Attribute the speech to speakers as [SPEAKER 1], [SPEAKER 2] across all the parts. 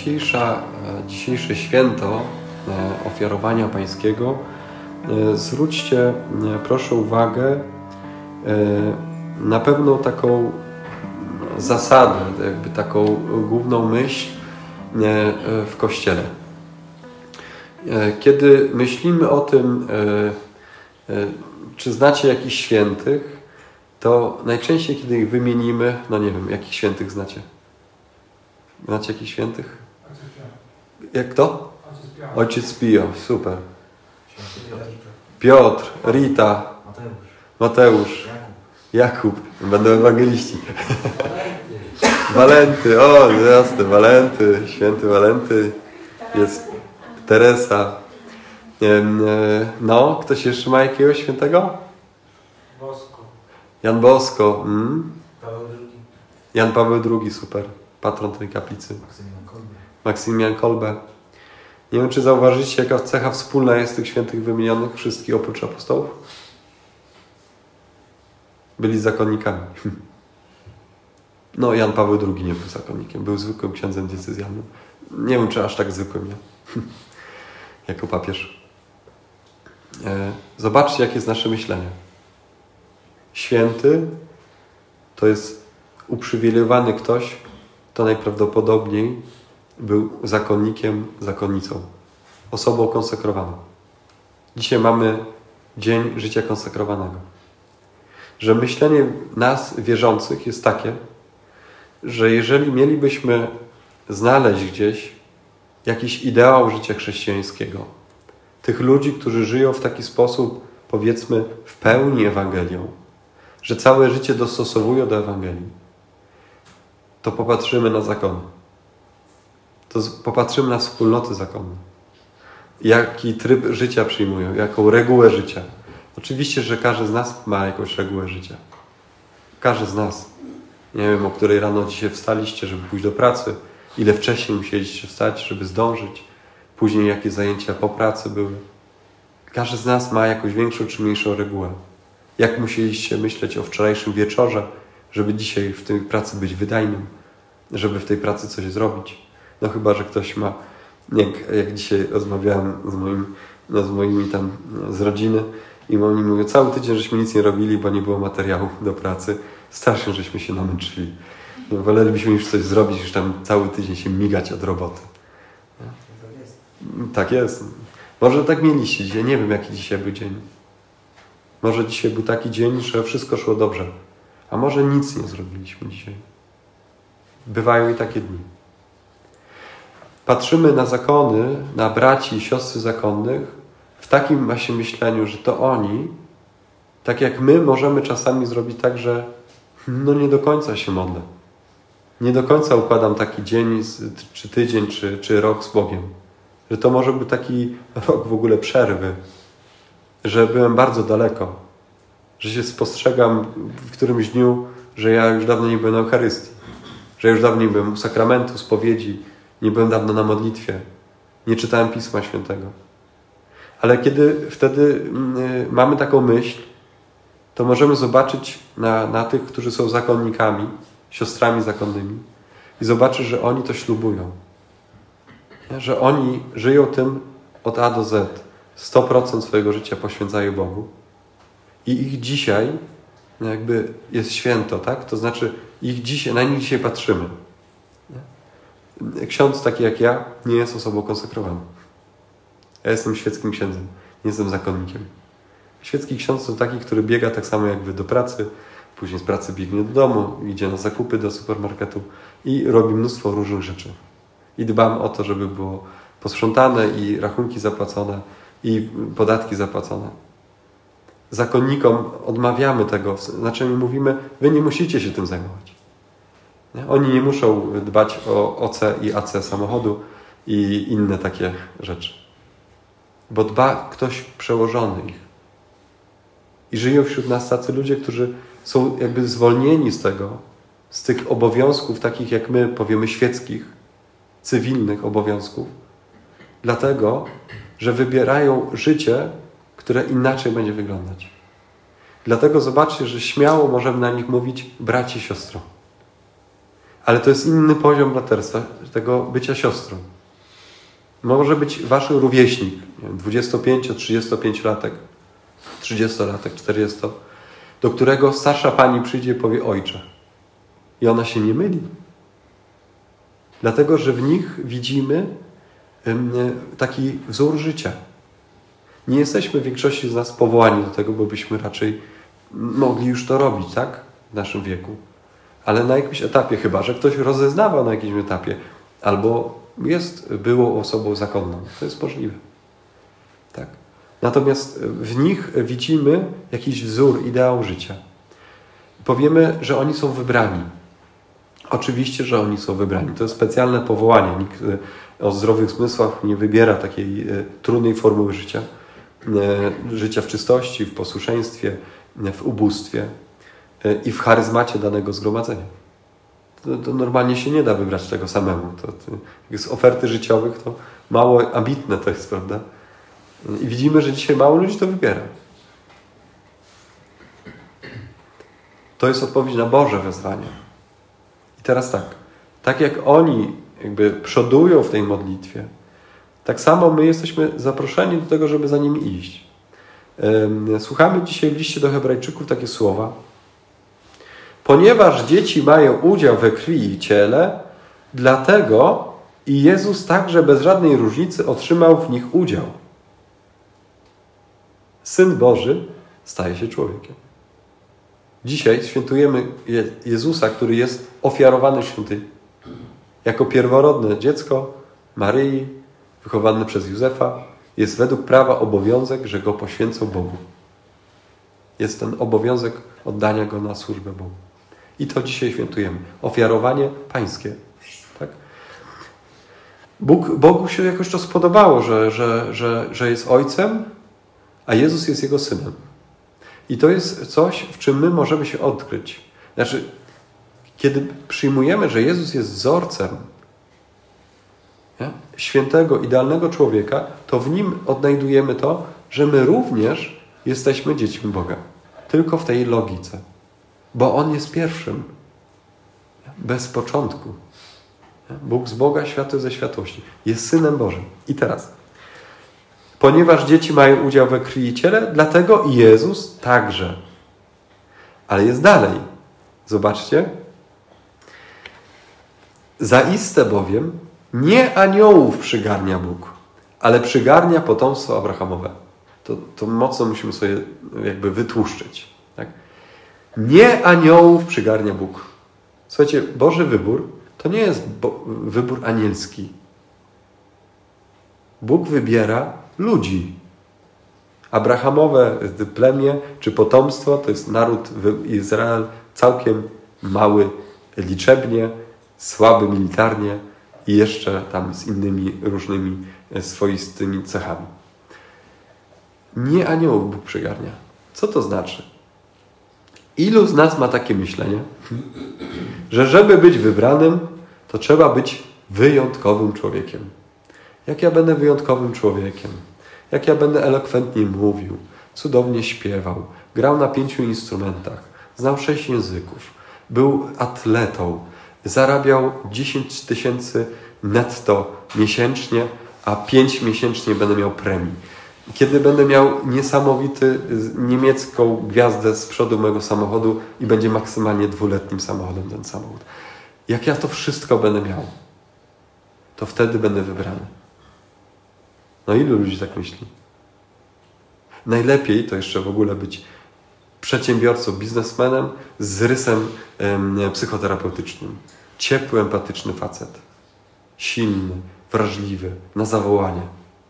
[SPEAKER 1] dzisiejsze święto ofiarowania pańskiego, zwróćcie proszę uwagę na pewną taką zasadę, jakby taką główną myśl w Kościele. Kiedy myślimy o tym, czy znacie jakichś świętych, to najczęściej, kiedy ich wymienimy, no nie wiem, jakich świętych znacie? Znacie jakichś świętych? Jak to? Ojciec Pio, super. Piotr, Rita, Mateusz, Jakub, będą ewangeliści. Walenty, o jasne, Walenty, święty Walenty, jest Teresa. No, ktoś jeszcze ma jakiegoś świętego?
[SPEAKER 2] Bosko.
[SPEAKER 1] Jan Bosko.
[SPEAKER 2] Paweł II.
[SPEAKER 1] Jan Paweł II, super. Patron tej kaplicy. Maksymilian Kolbe. Nie wiem, czy zauważyliście, jaka cecha wspólna jest tych świętych wymienionych, wszystkich oprócz apostołów? Byli zakonnikami. No, Jan Paweł II nie był zakonnikiem, był zwykłym księdzem diecezjalnym. Nie wiem, czy aż tak zwykłym, nie? Jako papież. Zobaczcie, jakie jest nasze myślenie. Święty to jest uprzywilejowany ktoś, kto najprawdopodobniej był zakonnikiem, zakonnicą. Osobą konsekrowaną. Dzisiaj mamy dzień życia konsekrowanego. Że myślenie nas, wierzących, jest takie, że jeżeli mielibyśmy znaleźć gdzieś jakiś ideał życia chrześcijańskiego, tych ludzi, którzy żyją w taki sposób, powiedzmy, w pełni Ewangelią, że całe życie dostosowują do Ewangelii, to popatrzymy na zakony. To popatrzymy na wspólnoty zakonne. Jaki tryb życia przyjmują, jaką regułę życia. Oczywiście, że każdy z nas ma jakąś regułę życia. Każdy z nas. Nie wiem, o której rano dzisiaj wstaliście, żeby pójść do pracy. Ile wcześniej musieliście wstać, żeby zdążyć. Później jakie zajęcia po pracy były. Każdy z nas ma jakąś większą czy mniejszą regułę. Jak musieliście myśleć o wczorajszym wieczorze, żeby dzisiaj w tej pracy być wydajnym, żeby w tej pracy coś zrobić. No chyba, że ktoś ma, jak dzisiaj rozmawiałem z moimi tam z rodziny i oni mówią, cały tydzień żeśmy nic nie robili, bo nie było materiału do pracy. Strasznie żeśmy się namęczyli. No, wolelibyśmy już coś zrobić, niż tam cały tydzień się migać od roboty. Tak jest. Może tak mieliście dzisiaj. Nie wiem, jaki dzisiaj był dzień. Może dzisiaj był taki dzień, że wszystko szło dobrze. A może nic nie zrobiliśmy dzisiaj. Bywają i takie dni. Patrzymy na zakony, na braci i siostry zakonnych w takim właśnie myśleniu, że to oni, tak jak my możemy czasami zrobić tak, że no nie do końca się modlę. Nie do końca układam taki dzień, czy tydzień, czy rok z Bogiem. Że to może był taki rok w ogóle przerwy. Że byłem bardzo daleko. Że się spostrzegam w którymś dniu, że ja już dawno nie byłem na Eucharystii. Że już dawno nie byłem u sakramentu, spowiedzi. Nie byłem dawno na modlitwie. Nie czytałem Pisma Świętego. Ale kiedy wtedy mamy taką myśl, to możemy zobaczyć na tych, którzy są zakonnikami, siostrami zakonnymi i zobaczyć, że oni to ślubują. Że oni żyją tym od A do Z. 100% swojego życia poświęcają Bogu. I ich dzisiaj jakby jest święto, tak? To znaczy na nich dzisiaj patrzymy. Ksiądz taki jak ja nie jest osobą konsekrowaną. Ja jestem świeckim księdzem. Nie jestem zakonnikiem. Świecki ksiądz to taki, który biega tak samo jak wy do pracy, później z pracy biegnie do domu, idzie na zakupy do supermarketu i robi mnóstwo różnych rzeczy. I dbam o to, żeby było posprzątane i rachunki zapłacone i podatki zapłacone. Zakonnikom odmawiamy tego, znaczy mówimy, wy nie musicie się tym zajmować. Nie? Oni nie muszą dbać o OC i AC samochodu i inne takie rzeczy. Bo dba ktoś przełożony ich. I żyją wśród nas tacy ludzie, którzy są jakby zwolnieni z tych obowiązków takich jak my powiemy świeckich, cywilnych obowiązków, dlatego, że wybierają życie, które inaczej będzie wyglądać. Dlatego zobaczcie, że śmiało możemy na nich mówić braci, siostro. Ale to jest inny poziom braterstwa, tego bycia siostrą. Może być wasz rówieśnik, 25-35-latek, 30-latek, 40, do którego starsza pani przyjdzie i powie ojcze. I ona się nie myli. Dlatego, że w nich widzimy taki wzór życia. Nie jesteśmy w większości z nas powołani do tego, bo byśmy raczej mogli już to robić, tak? W naszym wieku. Ale na jakimś etapie chyba, że ktoś rozeznawał na jakimś etapie, albo było osobą zakonną. To jest możliwe. Tak? Natomiast w nich widzimy jakiś wzór, ideał życia. Powiemy, że oni są wybrani. Oczywiście, że oni są wybrani. To jest specjalne powołanie. Nikt o zdrowych zmysłach nie wybiera takiej trudnej formuły życia. Życia w czystości, w posłuszeństwie, w ubóstwie i w charyzmacie danego zgromadzenia. To normalnie się nie da wybrać tego samemu. Z oferty życiowych to mało ambitne to jest, prawda? I widzimy, że dzisiaj mało ludzi to wybiera. To jest odpowiedź na Boże wezwanie. I teraz tak jak oni jakby przodują w tej modlitwie, tak samo my jesteśmy zaproszeni do tego, żeby za nimi iść. Słuchamy dzisiaj w liście do Hebrajczyków takie słowa. Ponieważ dzieci mają udział we krwi i ciele, dlatego i Jezus także bez żadnej różnicy otrzymał w nich udział. Syn Boży staje się człowiekiem. Dzisiaj świętujemy Jezusa, który jest ofiarowany w świątyni. Jako pierworodne dziecko Maryi, wychowany przez Józefa, jest według prawa obowiązek, że go poświęcą Bogu. Jest ten obowiązek oddania go na służbę Bogu. I to dzisiaj świętujemy. Ofiarowanie pańskie. Tak? Bogu się jakoś to spodobało, że jest ojcem, a Jezus jest jego synem. I to jest coś, w czym my możemy się odkryć. Znaczy, kiedy przyjmujemy, że Jezus jest wzorcem świętego, idealnego człowieka, to w nim odnajdujemy to, że my również jesteśmy dziećmi Boga. Tylko w tej logice. Bo On jest pierwszym. Bez początku. Bóg z Boga, światły ze światłości. Jest Synem Bożym. I teraz. Ponieważ dzieci mają udział we krwi i ciele, dlatego i Jezus także. Ale jest dalej. Zobaczcie. Zaiste bowiem nie aniołów przygarnia Bóg, ale przygarnia potomstwo Abrahamowe. To mocno musimy sobie jakby wytłuszczyć. Tak? Nie aniołów przygarnia Bóg. Słuchajcie, Boży wybór to nie jest wybór anielski. Bóg wybiera ludzi. Abrahamowe plemię czy potomstwo to jest naród Izrael całkiem mały liczebnie, słaby militarnie i jeszcze tam z innymi różnymi swoistymi cechami. Nie aniołów Bóg przygarnia. Co to znaczy? Ilu z nas ma takie myślenie, że żeby być wybranym, to trzeba być wyjątkowym człowiekiem. Jak ja będę wyjątkowym człowiekiem? Jak ja będę elokwentnie mówił, cudownie śpiewał, grał na 5 instrumentach, znał 6 języków, był atletą, zarabiał 10 000 netto miesięcznie, a 5 miesięcznie będę miał premii. Kiedy będę miał niesamowity niemiecką gwiazdę z przodu mojego samochodu i będzie maksymalnie 2-letnim samochodem ten samochód. Jak ja to wszystko będę miał, to wtedy będę wybrany. No ilu ludzi tak myśli? Najlepiej to jeszcze w ogóle być przedsiębiorcą, biznesmenem z rysem psychoterapeutycznym. Ciepły, empatyczny facet. Silny, wrażliwy, na zawołanie.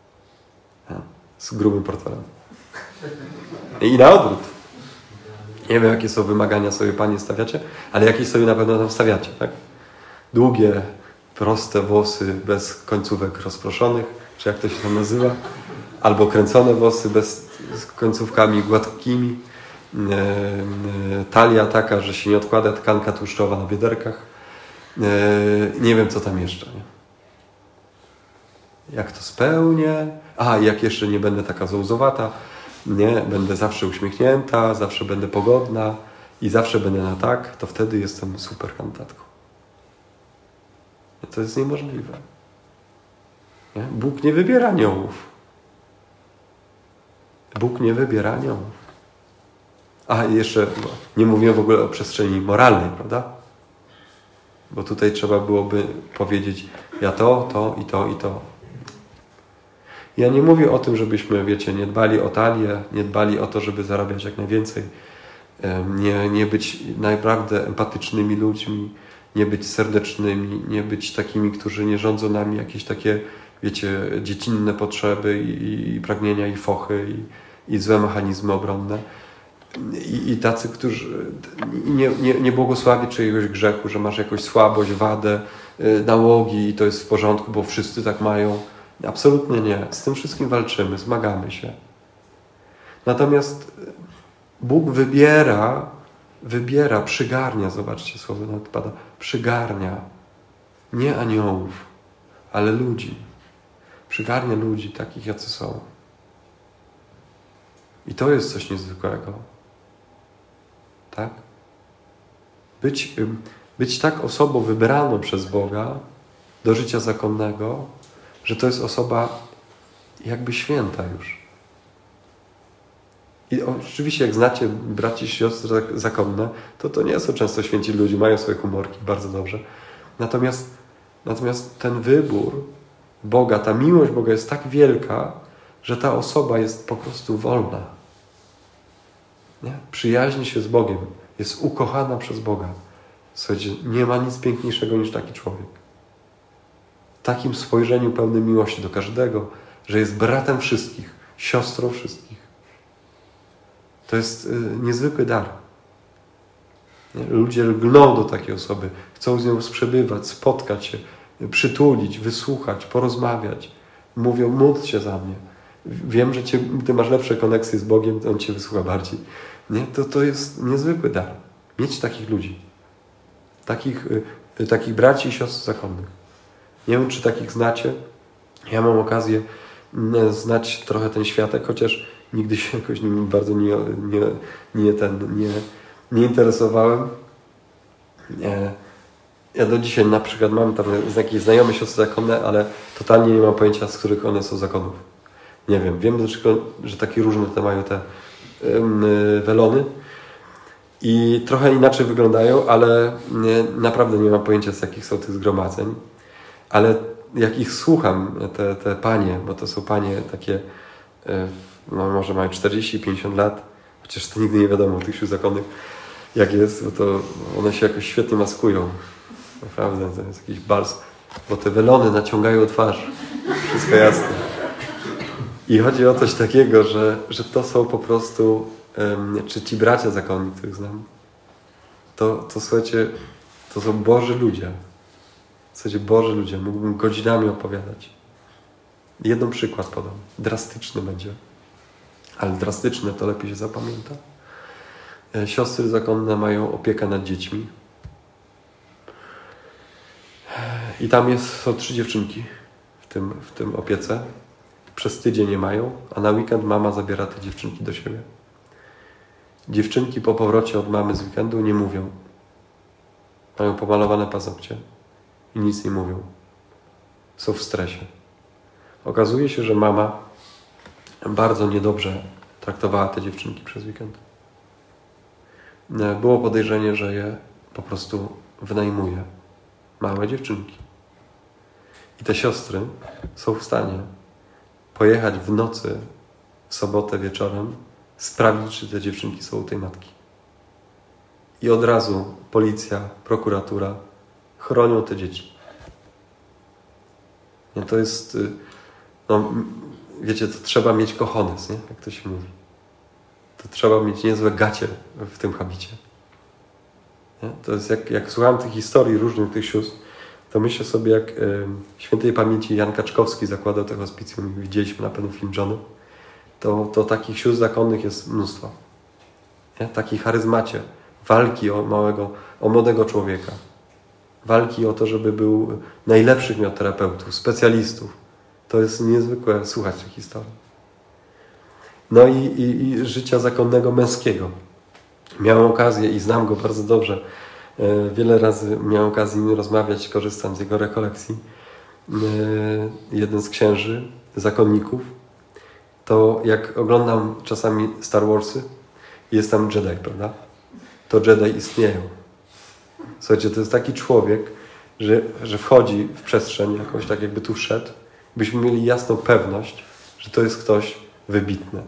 [SPEAKER 1] Z grubym portfelem. I na odwrót. Nie wiem, jakie są wymagania sobie panie stawiacie, ale jakieś sobie na pewno tam stawiacie, tak? Długie, proste włosy bez końcówek rozproszonych, czy jak to się tam nazywa, albo kręcone włosy z końcówkami gładkimi, talia taka, że się nie odkłada tkanka tłuszczowa na bioderkach. Nie wiem, co tam jeszcze. Nie? Jak to spełnię? Jak jeszcze nie będę taka zołzowata, nie, będę zawsze uśmiechnięta, zawsze będę pogodna i zawsze będę na tak, to wtedy jestem super kandydatką. To jest niemożliwe. Nie? Bóg nie wybiera aniołów. Bóg nie wybiera aniołów. A jeszcze nie mówię w ogóle o przestrzeni moralnej, prawda? Bo tutaj trzeba byłoby powiedzieć ja to i to i to. Ja nie mówię o tym, żebyśmy, wiecie, nie dbali o talię, nie dbali o to, żeby zarabiać jak najwięcej, nie być naprawdę empatycznymi ludźmi, nie być serdecznymi, nie być takimi, którzy nie rządzą nami jakieś takie, wiecie, dziecinne potrzeby i pragnienia i fochy i złe mechanizmy obronne. I tacy, którzy nie błogosławi czyjegoś grzechu, że masz jakąś słabość, wadę, nałogi i to jest w porządku, bo wszyscy tak mają. Absolutnie nie. Z tym wszystkim walczymy, zmagamy się. Natomiast Bóg wybiera, przygarnia, zobaczcie, słowo nawet pada, przygarnia. Nie aniołów, ale ludzi. Przygarnia ludzi, takich jacy są. I to jest coś niezwykłego. Tak? Być tak osobą wybraną przez Boga do życia zakonnego, że to jest osoba jakby święta już. I oczywiście jak znacie braci i siostry zakonne, to nie są często święci ludzie, mają swoje humorki, bardzo dobrze. Natomiast ten wybór Boga, ta miłość Boga jest tak wielka, że ta osoba jest po prostu wolna. Nie? Przyjaźni się z Bogiem, jest ukochana przez Boga. Słuchajcie, nie ma nic piękniejszego niż taki człowiek. W takim spojrzeniu pełnym miłości do każdego, że jest bratem wszystkich, siostrą wszystkich. To jest niezwykły dar. Nie? Ludzie lgną do takiej osoby, chcą z nią przebywać, spotkać się, przytulić, wysłuchać, porozmawiać. Mówią, módl się za mnie. Wiem, że ty masz lepsze koneksje z Bogiem, to On cię wysłucha bardziej. Nie? To jest niezwykły dar. Mieć takich ludzi. Takich braci i siostr zakonnych. Nie wiem, czy takich znacie. Ja mam okazję znać trochę ten światek, chociaż nigdy się jakoś nim bardzo nie interesowałem. Ja do dzisiaj na przykład mam tam jakieś znajome siostry zakonne, ale totalnie nie mam pojęcia, z których one są zakonów. Nie wiem. Wiem, że takie różne te mają te welony i trochę inaczej wyglądają, ale naprawdę nie mam pojęcia, z jakich są tych zgromadzeń. Ale jak ich słucham, te panie, bo to są panie takie, no może mają 40-50 lat, chociaż to nigdy nie wiadomo tych sił zakonnych, jak jest, bo to one się jakoś świetnie maskują. Naprawdę, to jest jakiś bals, bo te welony naciągają twarz. Wszystko jasne. I chodzi o coś takiego, że to są po prostu, czy ci bracia zakonni, których znam, to słuchajcie, to są Boży ludzie. Słuchajcie, Boży ludzie. Mógłbym godzinami opowiadać. Jeden przykład podam. Drastyczny będzie. Ale drastyczne to lepiej się zapamięta. Siostry zakonne mają opiekę nad dziećmi. I tam są 3 dziewczynki w tym opiece. Przez tydzień nie mają, a na weekend mama zabiera te dziewczynki do siebie. Dziewczynki po powrocie od mamy z weekendu nie mówią. Mają pomalowane paznokcie i nic nie mówią. Są w stresie. Okazuje się, że mama bardzo niedobrze traktowała te dziewczynki przez weekend. Było podejrzenie, że je po prostu wynajmuje. Małe dziewczynki. I te siostry są w stanie pojechać w nocy, w sobotę wieczorem, sprawdzić, czy te dziewczynki są u tej matki. I od razu policja, prokuratura chronią te dzieci. Nie, to jest, no wiecie, to trzeba mieć cojones, nie? Jak to się mówi. To trzeba mieć niezłe gacie w tym habicie. Nie? To jest jak słuchałem tych historii różnych tych sióstr, to myślę sobie, jak świętej pamięci Jan Kaczkowski zakładał te hospicjum, widzieliśmy na pewno film Johnny, to takich sióstr zakonnych jest mnóstwo. Nie? Takiej charyzmacie, walki o młodego człowieka. Walki o to, żeby był najlepszych miał terapeutów, specjalistów. To jest niezwykłe słuchać tych historii. No i życia zakonnego męskiego. Miałem okazję i znam go bardzo dobrze Wiele razy miałem okazję z nim rozmawiać, korzystam z jego rekolekcji. Jeden z księży, zakonników, to jak oglądam czasami Star Warsy, jest tam Jedi, prawda? To Jedi istnieją. Słuchajcie, to jest taki człowiek, że wchodzi w przestrzeń jakoś, tak jakby tu wszedł, byśmy mieli jasną pewność, że to jest ktoś wybitny.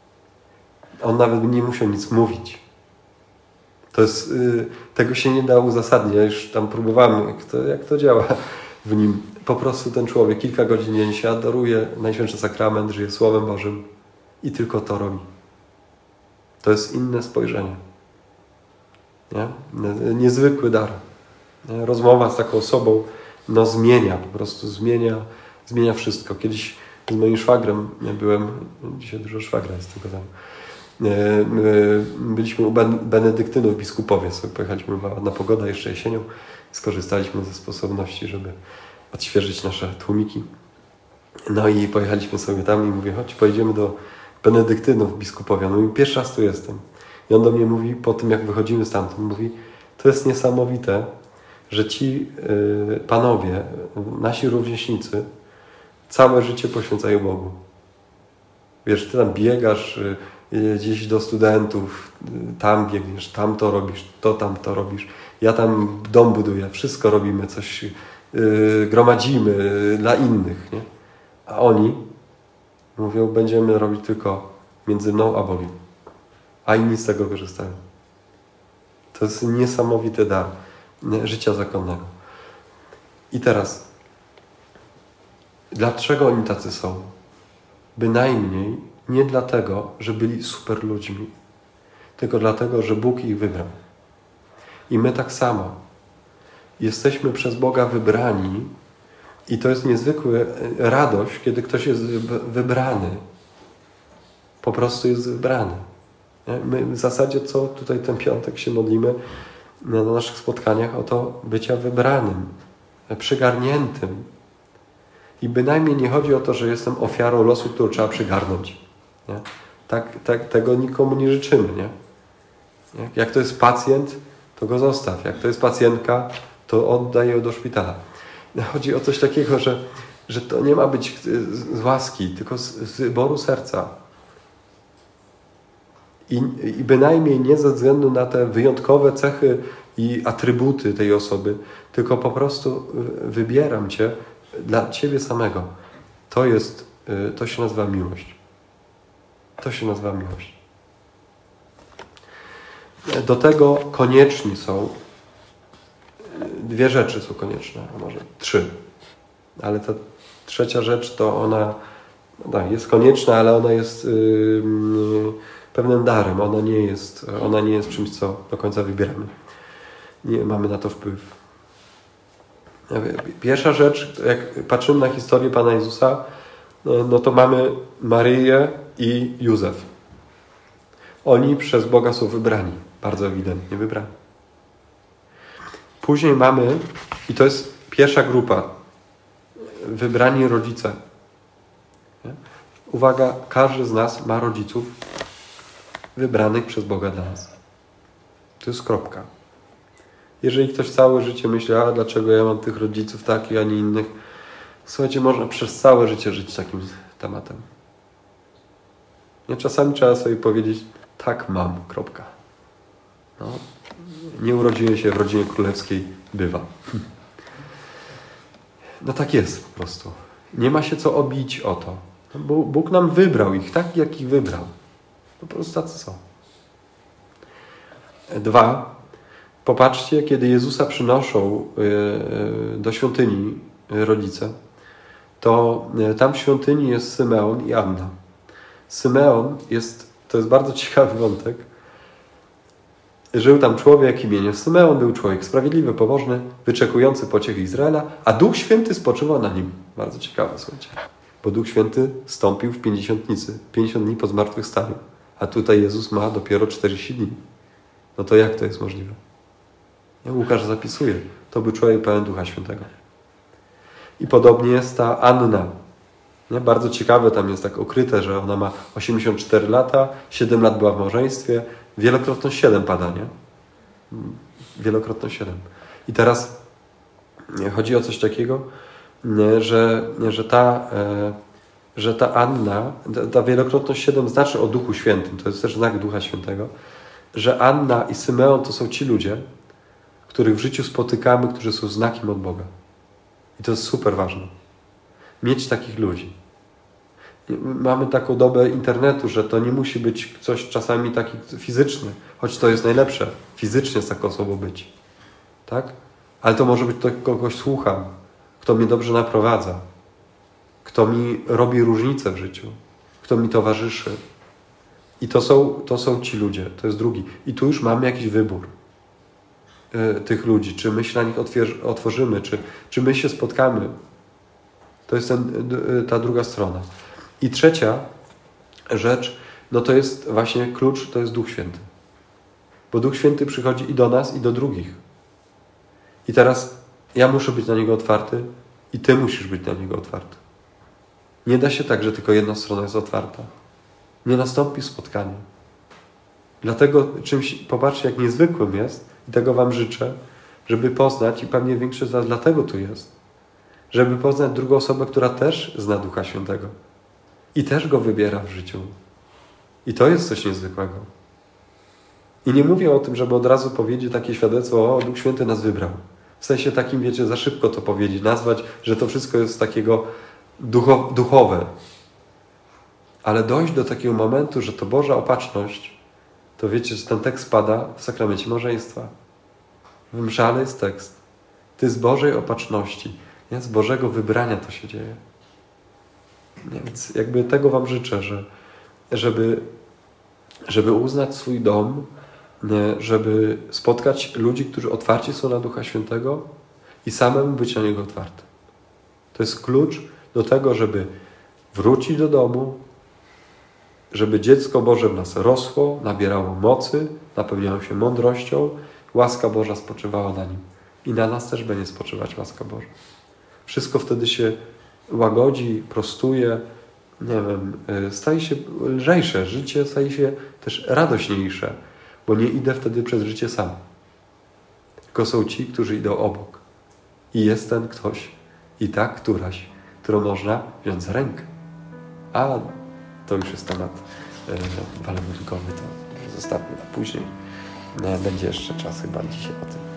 [SPEAKER 1] On nawet nie musiał nic mówić. To jest, tego się nie da uzasadnić. Ja już tam próbowałem, jak to działa w nim. Po prostu ten człowiek kilka godzin dziennie się adoruje Najświętszy Sakrament, żyje Słowem Bożym i tylko to robi. To jest inne spojrzenie. Nie? Niezwykły dar. Nie? Rozmowa z taką osobą zmienia, po prostu zmienia wszystko. Kiedyś z moim szwagrem byłem, dzisiaj dużo szwagra jest tylko tam. Byliśmy u benedyktynów biskupowie, sobie pojechaliśmy, była ładna pogoda, jeszcze jesienią, skorzystaliśmy ze sposobności, żeby odświeżyć nasze tłumiki. No i pojechaliśmy sobie tam i mówię, chodź, pojedziemy do benedyktynów biskupowie. No i pierwszy raz tu jestem. I on do mnie mówi, po tym jak wychodzimy stamtąd, mówi, to jest niesamowite, że ci panowie, nasi rówieśnicy, całe życie poświęcają Bogu. Wiesz, ty tam biegasz gdzieś do studentów, tam biegniesz, tam to robisz, tam to robisz. Ja tam dom buduję, wszystko robimy, coś gromadzimy dla innych, nie? A oni mówią, będziemy robić tylko między mną a Bogiem. A inni z tego korzystają. To jest niesamowity dar życia zakonnego. I teraz, dlaczego oni tacy są? Bynajmniej nie dlatego, że byli super ludźmi, tylko dlatego, że Bóg ich wybrał. I my tak samo. Jesteśmy przez Boga wybrani i to jest niezwykła radość, kiedy ktoś jest wybrany. Po prostu jest wybrany. My w zasadzie co tutaj ten piątek się modlimy na naszych spotkaniach o to bycia wybranym, przygarniętym. I bynajmniej nie chodzi o to, że jestem ofiarą losu, którą trzeba przygarnąć. Nie? Tego nikomu nie życzymy. Nie? Jak to jest pacjent, to go zostaw. Jak to jest pacjentka, to oddaj ją do szpitala. Chodzi o coś takiego, że to nie ma być z łaski, tylko z wyboru serca. I bynajmniej nie ze względu na te wyjątkowe cechy i atrybuty tej osoby, tylko po prostu wybieram Cię dla Ciebie samego. To się nazywa miłość. To się nazywa miłość. Do tego konieczni są dwie rzeczy są konieczne, a może trzy. Ale ta trzecia rzecz to ona jest konieczna, ale ona jest pewnym darem. Ona nie jest czymś, co do końca wybieramy. Nie mamy na to wpływ. Pierwsza rzecz, jak patrzymy na historię Pana Jezusa, no to mamy Maryję i Józef. Oni przez Boga są wybrani. Bardzo ewidentnie wybrani. Później mamy, i to jest pierwsza grupa, wybrani rodzice. Nie? Uwaga, każdy z nas ma rodziców wybranych przez Boga dla nas. To jest kropka. Jeżeli ktoś całe życie myśli, a dlaczego ja mam tych rodziców takich, a nie innych, słuchajcie, można przez całe życie żyć takim tematem. Nie? Czasami trzeba sobie powiedzieć, tak mam, kropka. No, nie urodziłem się w rodzinie królewskiej, bywa. No tak jest po prostu. Nie ma się co obić o to. Bo Bóg nam wybrał ich, tak jak ich wybrał. Po prostu tacy są. 2. Popatrzcie, kiedy Jezusa przynoszą do świątyni rodzice, to tam w świątyni jest Symeon i Anna. Symeon to jest bardzo ciekawy wątek. Żył tam człowiek imieniem Symeon, był człowiek sprawiedliwy, pobożny, wyczekujący pociechy Izraela, a Duch Święty spoczywał na nim. Bardzo ciekawe, słuchajcie. Bo Duch Święty stąpił w 50 dni po zmartwychwstaniu. A tutaj Jezus ma dopiero 40 dni. No to jak to jest możliwe? Łukasz zapisuje. To był człowiek pełen Ducha Świętego. I podobnie jest ta Anna. Nie? Bardzo ciekawe tam jest tak ukryte, że ona ma 84 lata, 7 lat była w małżeństwie, wielokrotność 7 pada, nie? Wielokrotność 7. I teraz chodzi o coś takiego, że ta Anna, ta wielokrotność 7 znaczy o Duchu Świętym, to jest też znak Ducha Świętego, że Anna i Symeon to są ci ludzie, których w życiu spotykamy, którzy są znakiem od Boga. I to jest super ważne. Mieć takich ludzi. Mamy taką dobę internetu, że to nie musi być coś czasami taki fizyczny, choć to jest najlepsze, fizycznie z taką osobą być. Tak? Ale to może być to, kogoś słucham, kto mnie dobrze naprowadza, kto mi robi różnicę w życiu, kto mi towarzyszy. I to są ci ludzie, to jest drugi. I tu już mamy jakiś wybór tych ludzi, czy my się na nich otworzymy, czy my się spotkamy. To jest ta druga strona. I trzecia rzecz, no to jest właśnie klucz, to jest Duch Święty. Bo Duch Święty przychodzi i do nas, i do drugich. I teraz ja muszę być na Niego otwarty i Ty musisz być na Niego otwarty. Nie da się tak, że tylko jedna strona jest otwarta. Nie nastąpi spotkanie. Dlatego popatrzcie, jak niezwykłym jest, i tego Wam życzę, żeby poznać, i pewnie większość z Was dlatego tu jest, żeby poznać drugą osobę, która też zna Ducha Świętego i też Go wybiera w życiu. I to jest coś niezwykłego. I nie mówię o tym, żeby od razu powiedzieć takie świadectwo, o, Duch Święty nas wybrał. W sensie takim, wiecie, za szybko to powiedzieć, nazwać, że to wszystko jest takiego duchowe. Ale dojść do takiego momentu, że to Boża opatrzność, to wiecie, że ten tekst pada w sakramencie małżeństwa. W mszale jest tekst. Ty z Bożej opatrzności, nie? Z Bożego wybrania to się dzieje. Więc jakby tego Wam życzę, żeby uznać swój dom, żeby spotkać ludzi, którzy otwarci są na Ducha Świętego i samemu być na Niego otwartym. To jest klucz do tego, żeby wrócić do domu, żeby dziecko Boże w nas rosło, nabierało mocy, napełniało się mądrością, łaska Boża spoczywała na nim. I na nas też będzie spoczywać łaska Boża. Wszystko wtedy się łagodzi, prostuje, nie wiem, staje się lżejsze. Życie staje się też radośniejsze, bo nie idę wtedy przez życie sam. Tylko są ci, którzy idą obok. I jest ten ktoś i ta któraś, którą można wziąć za rękę. A to już jest temat walentynkowy, to zostawmy na później. Będzie jeszcze czas chyba dzisiaj o tym.